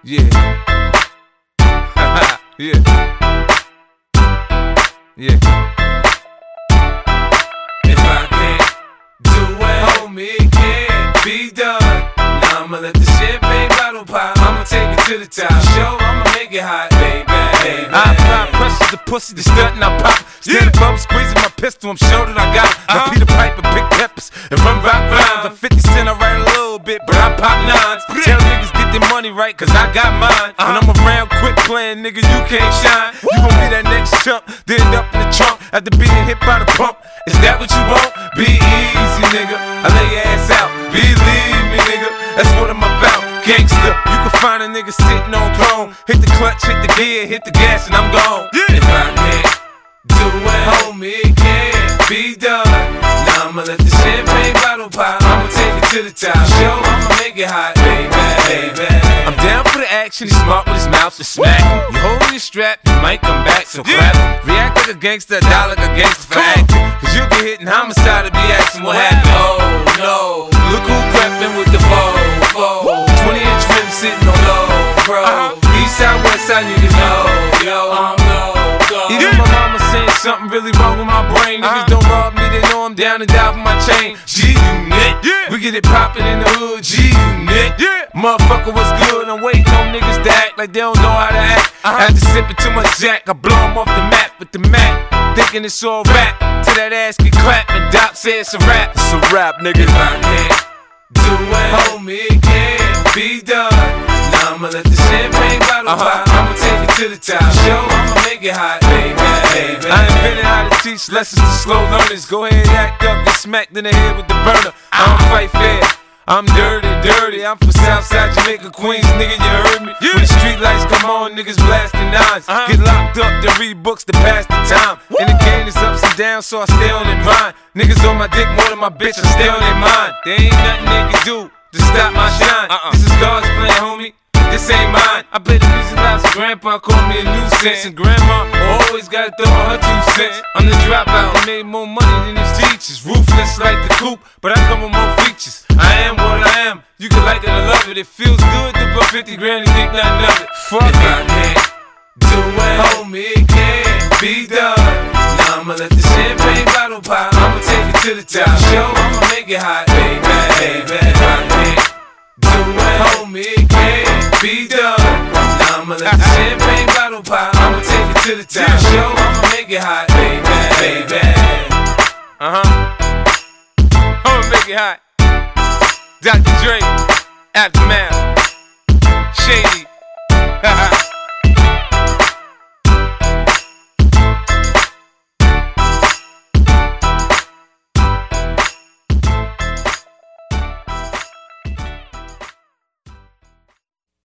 Yeah. Yeah. Yeah. If I can't do it, homie, it can't be done. Now I'ma let the champagne bottle pop. I'ma take it to the top. Show, I'ma make it hot, baby. I apply pressure to pussy, the stunt and I pop. Stand above, squeezing my pistol, I'm sure that I got it. Now Peter Piper, Big Peppers, and run rock rhymes. I'm 50 Cent, I write a little bit, but I pop nines. Tell niggas get their money right, cause I got mine. When I'm around, quit playing, nigga, you can't shine. You gon' be that next chump, then end up in the trunk after being hit by the pump. Is that what you want? Be easy, nigga. I lay your ass out. Believe me, nigga. That's what I'm about. Gangsta, you can find a nigga sitting on throne. Hit the clutch, hit the gear, hit the gas, and I'm gone. If I can't do it, homie, it can't be done. Now I'ma let the champagne bottle pop. I'ma take it to the top. Show, I'ma make it hot, baby. I'm down for the action. He's smart with his mouth to smack him. You holding your strap, you might come back, so clap him. React like a gangster, die like a gangster for acting. Cause you get hit in homicide to be asking what happened. Oh no, look who crept in with the foe. 20-inch rim sitting on low, bro. East side, west side, niggas know, yo, I'm low. Even my mama saying something really wrong with my brain. Niggas don't rob me, they know I'm down and die for my chain. G-Unit, we get it poppin' in the hood. G-Unit, motherfucker, what's good? I'm waiting on niggas to act like they don't know how to act. After sipping too much Jack, I blow them off the map with the Mac. Thinking it's all rap, till that ass get clapped and Doc says it's a rap. It's a rap, nigga. If I can't do it, homie, it can't be done. Now I'ma let the champagne bottle pop. I'ma take it to the top. Show, I'ma make it hot, baby. I invented how to teach lessons to slow learners. Go ahead, act up, get smacked in the head with the burner. I don't fight fair, I'm dirty. I'm from Southside Jamaica, Queens, nigga, you heard me. When the street lights come on, niggas blasting nines. Get locked up to read books to pass the time. And the game is ups and downs, so I stay on their grind. Niggas on my dick more than my bitch, I stay on their mind. There ain't nothing they can do to stop my shine. This is God's plan, homie. This ain't mine. I play the music loud, so grandpa called me a nuisance. And grandma always gotta throw her 2 cents. I'm the dropout, I made more money than his teachers. Ruthless like the coupe, but I come with more features. I am what I am, you can like it or love it. It feels good to put 50 grand and think nothing of it. Fuck if I can't do it, homie, it can't be done. Now I'ma let the champagne bottle pop. I'ma take it to the top. Show, I'ma make it hot, baby. If I can't do it, homie, it can't be done. Now I'ma let the champagne bottle pop. I'ma take it to the top. Show, I'ma make it hot, baby. I'ma make it hot. Dr. Dre.